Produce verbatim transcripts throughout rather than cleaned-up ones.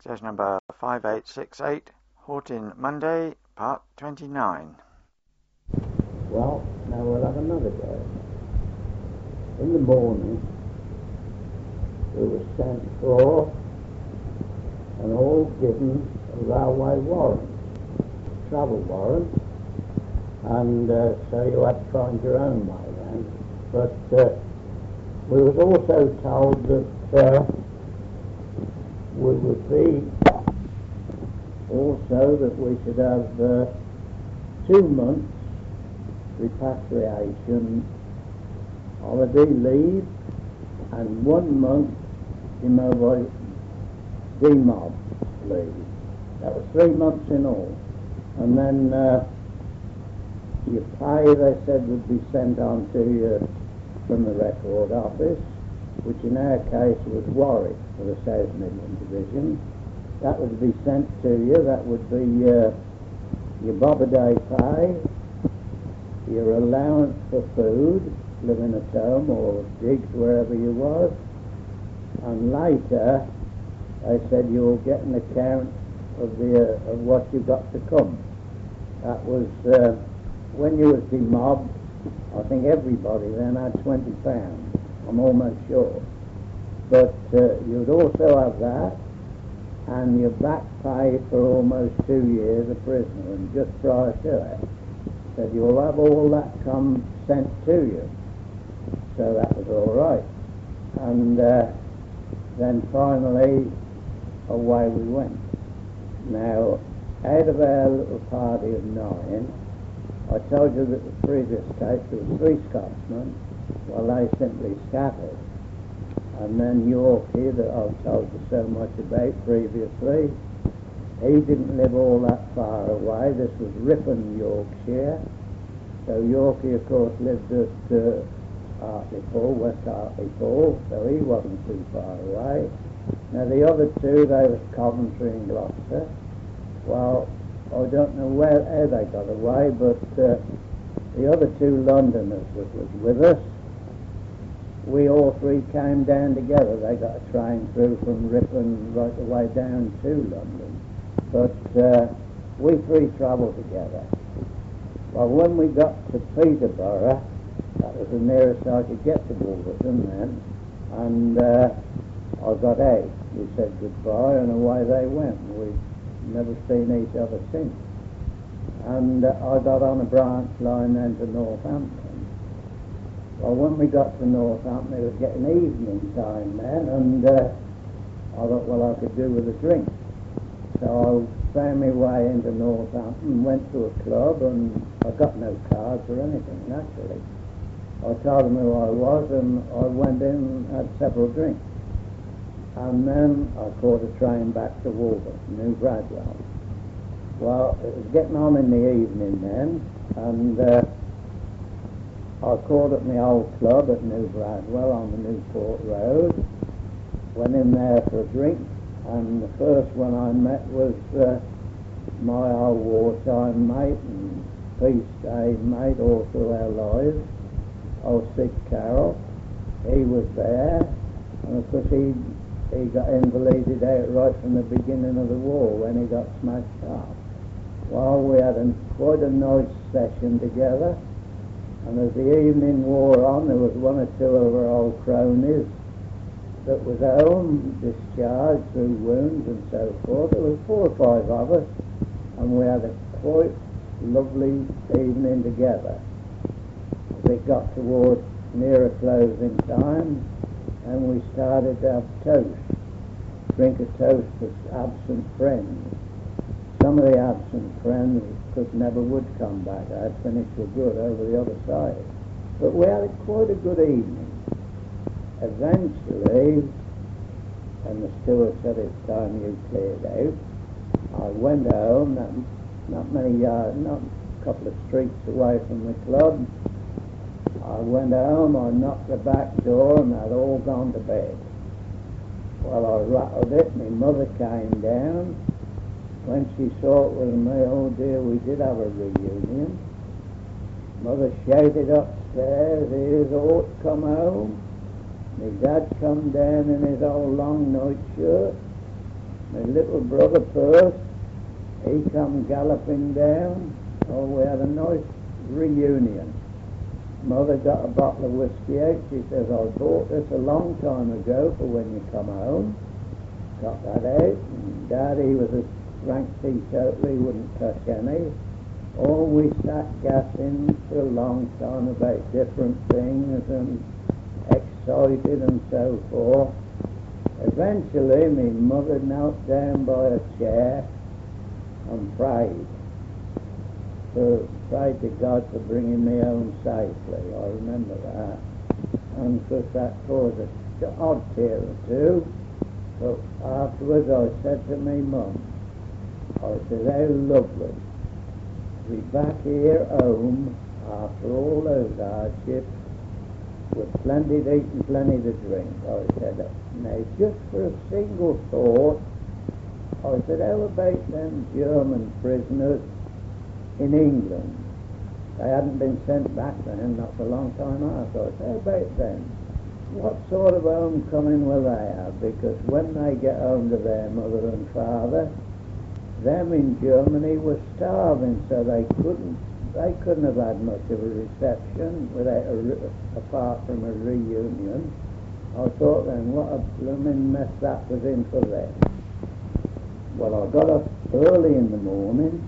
Stage number five eight six eight, Hortin Monday, part twenty-nine. Well, now we'll have another go. In the morning, we were sent for and all given a railway warrant, travel warrant, and uh, so you had to find your own way then. But uh, we was also told that uh, we would be also that we should have uh, two months repatriation holiday leave and one month demob demob leave. That was three months in all. And then uh, your pay, they said, would be sent on to you from the record office, which in our case was Warwick for the South Midland Division. That would be sent to you. That would be uh, your bob a day pay, your allowance for food, living at home or digs wherever you was, and later they said you'll get an account of the uh, of what you got to come. That was uh, when you was demobbed. I think everybody then had twenty pounds. I'm almost sure. But uh, you'd also have that, and your back pay for almost two years a prisoner, and just prior to it, said you'll have all that come sent to you. So that was all right. And uh, then finally, away we went. Now, out of our little party of nine, I told you that the previous case there were three Scotsmen, well, they simply scattered. And then Yorkie, that I've told you so much about previously, he didn't live all that far away. This was Ripon, Yorkshire. So Yorkie, of course, lived at uh, Hartlepool, West Hartlepool, so he wasn't too far away. Now the other two, they was Coventry and Gloucester. Well, I don't know where how they got away, but uh, the other two Londoners that was with us, we all three came down together. They got a train through from Ripon right the way down to London. But uh, we three travelled together. Well, when we got to Peterborough, that was the nearest I could get to Wolverton then, and uh, I got out. We said goodbye and away they went. We've never seen each other since. And uh, I got on a branch line then to Northampton. Well, when we got to Northampton, it was getting evening time then, and uh, I thought, well, I could do with a drink. So I found my way into Northampton, went to a club, and I got no cards or anything, naturally. I told them who I was, and I went in and had several drinks. And then I caught a train back to Wolverton, New Bradwell. Well, it was getting on in the evening then, and uh, I called at my old club at New Bradwell on the Newport Road, went in there for a drink, and the first one I met was uh, my old wartime mate and peace day mate all through our lives, old Sid Carroll. He was there, and of course he, he got invalided out right from the beginning of the war when he got smashed up. Well, we had a, quite a nice session together. And as the evening wore on, there was one or two of our old cronies that was home, discharged through wounds and so forth. There was four or five of us, and we had a quite lovely evening together. As it got towards nearer closing time, and we started to have toast, drink a toast to absent friends. Some of the absent friends could never would come back. I'd finished for good over the other side. But we had quite a good evening. Eventually, and the steward said it's time you cleared out, I went home, not, not many yards, not a couple of streets away from the club. I went home, I knocked the back door, and they'd all gone to bed. Well, I rattled it, my mother came down. When she saw it was me, oh dear, we did have a reunion. Mother shouted upstairs, here's Hort come home. My dad come down in his old long night shirt. My little brother first, he come galloping down. Oh, we had a nice reunion. Mother got a bottle of whiskey out. She says, I bought this a long time ago for when you come home. Got that out. And Daddy was a rank teetotaler, he wouldn't touch any. Oh, we sat gassing for a long time about different things and excited and so forth. Eventually, my mother knelt down by a chair and prayed. So, prayed to God for bringing me home safely. I remember that. And of course that caused an odd tear or two. But afterwards I said to me mum, I said, how lovely to be back here home after all those hardships with plenty to eat and plenty to drink. I said, now just for a single thought, I said, how about them German prisoners in England? They hadn't been sent back then, not for a long time after. I said, how about them? What sort of homecoming will they have? Because when they get home to their mother and father, them in Germany were starving, so they couldn't they couldn't have had much of a reception without a re- apart from a reunion. I thought then, what a blooming mess that was in for them. Well, I got up early in the morning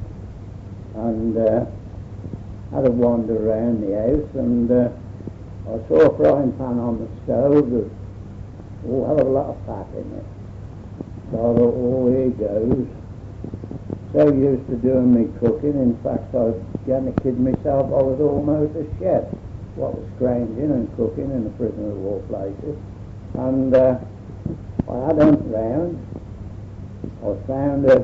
and uh, had a wander around the house, and uh, I saw a frying pan on the stove. There's a hell of a lot of fat in it. So I thought, oh, here goes. So used to doing me cooking, in fact I was getting to kid myself, I was almost a chef. What was scrounging and cooking in the prisoner of war places. And uh, I had hunt round. I found a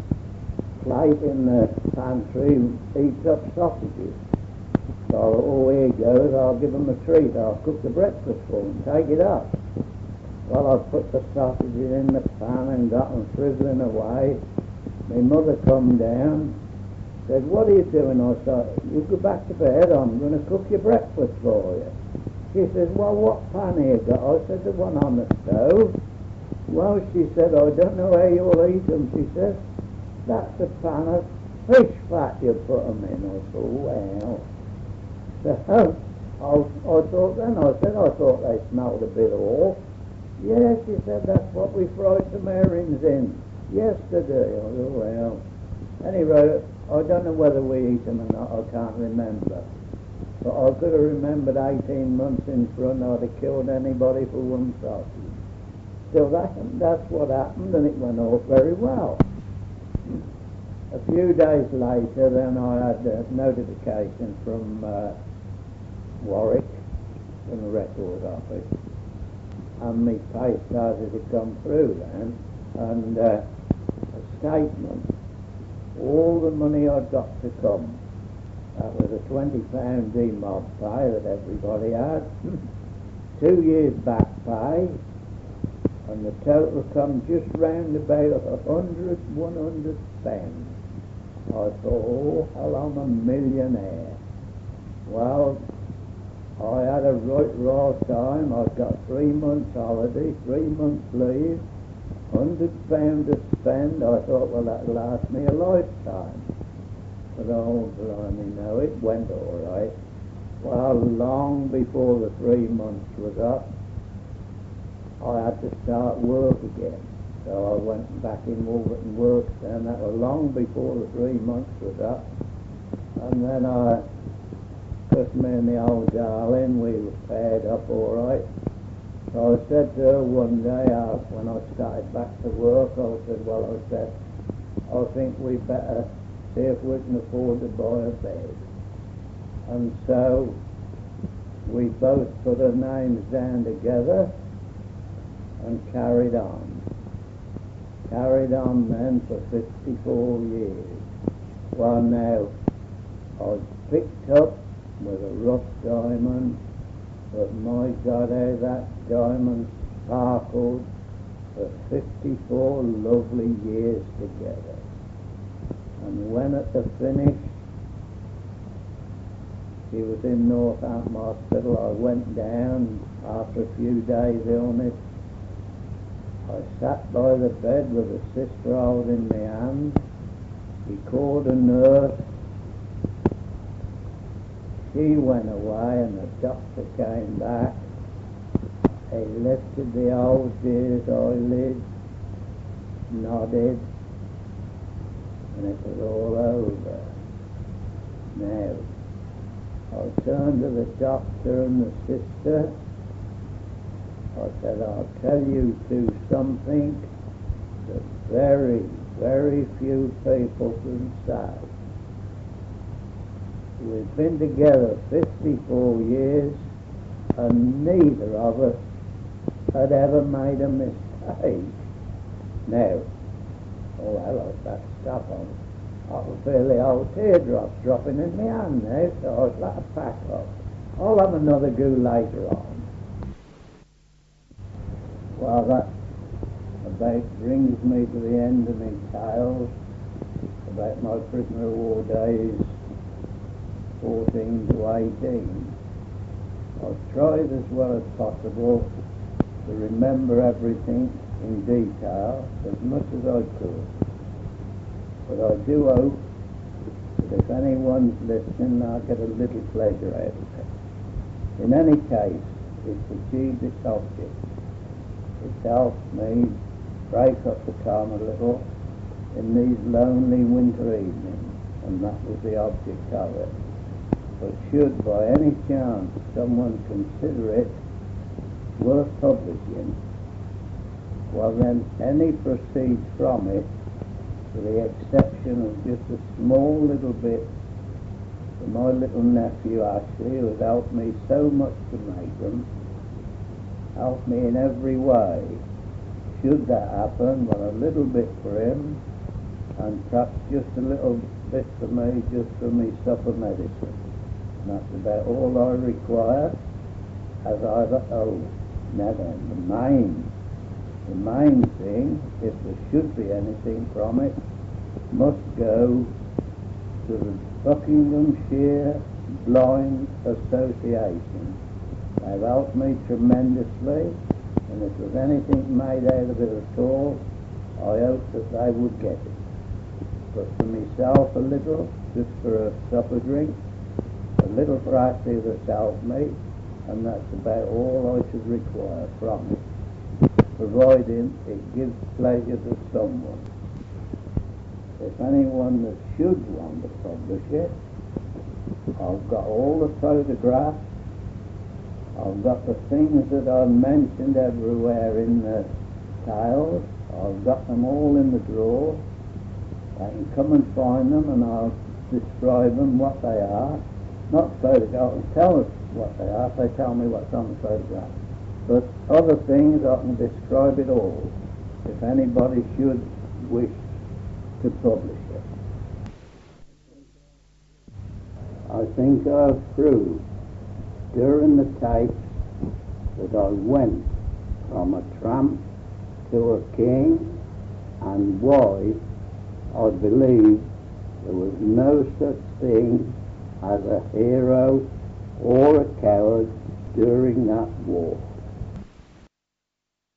plate in the pantry, heats up sausages. So I thought, oh, here goes, I'll give them a treat, I'll cook the breakfast for them, take it up. Well, I put the sausages in the pan and got them frizzling away. My mother come down, said, what are you doing? I said, you go back to bed, I'm going to cook your breakfast for you. She says, well, what pan have you got? I said, the one on the stove. Well, she said, I don't know how you'll eat them. She says, that's a pan of fish fat you put them in. I thought, well. So, I, I thought then, I said, I thought they smelled a bit off. Yes, she said, that's what we fried some herrings in yesterday. I thought, well. Anyway, I don't know whether we eat them or not, I can't remember. But I could have remembered eighteen months in front, I'd have killed anybody for one sausage. So that, that's what happened, and it went off very well. A few days later, then I had a notification from uh, Warwick, from the record office, and my pay started to come through then, and uh, a statement, all the money I'd got to come. That was a twenty pound D-mob pay that everybody had, two years back pay, and the total come just round about a hundred, one hundred pounds. I thought, oh, hell, I'm a millionaire. Well, I had a right raw time. I've got three months holiday, three months leave, hundred pounds to spend. I thought, well, that'll last me a lifetime. But oh, blimey, no, it went all right. Well, long before the three months was up, I had to start work again. So I went back in Wolverton Works, and that was long before the three months was up. And then I, just me and the old darling, we were paired up all right. So I said to her one day, uh, when I started back to work, I said, well, I said, I think we better see if we can afford to buy a bed. And so we both put our names down together and carried on. Carried on then for fifty-four years. Well, now, I was picked up with a rough diamond, but my God, how that diamond sparkled for fifty-four lovely years together. And when at the finish, she was in Northampton Hospital, I went down after a few days' illness, I sat by the bed with a sister holding my hand. He called a nurse. She went away and the doctor came back. He lifted the old dear's eyelids, nodded, and it was all over. Now, I turned to the doctor and the sister. I said, I'll tell you two something that very, very few people can say. We've been together fifty-four years and neither of us had ever made a mistake. Now, oh hello, that stuff on. I can feel the old teardrops dropping in my hand now, so I'd let it pack up. I'll have another go later on. Well, that about brings me to the end of my tales about my prisoner of war days, fourteen to eighteen. I've tried as well as possible to remember everything in detail as much as I could. But I do hope that if anyone's listening, I'll get a little pleasure out of it. In any case, it's achieved its object. It's helped me break up the calm a little in these lonely winter evenings, and that was the object of it. But should by any chance someone consider it worth publishing, well then any proceeds from it, with the exception of just a small little bit for my little nephew Ashley, who has helped me so much to make them, helped me in every way. Should that happen, well, a little bit for him, and perhaps just a little bit for me, just for me supper medicine. And that's about all I require, as I've, oh, now then, the main, the main thing, if there should be anything from it, must go to the Buckinghamshire Blind Association. They've helped me tremendously, and if there's anything made out of it at all, I hope that they would get it. But for myself a little, just for a supper drink, a little for Ashley that's helped me, and that's about all I should require from it, providing it gives pleasure to someone. If anyone that should want to publish it, I've got all the photographs, I've got the things that I've mentioned everywhere in the tales, I've got them all in the drawer. They can come and find them and I'll describe them, what they are. Not photographs, tell us what they are if they tell me what's on the photograph. But other things I can describe it all, if anybody should wish to publish it. I think I've proved during the tapes that I went from a tramp to a king, and why I believe there was no such thing as a hero or a coward during that war.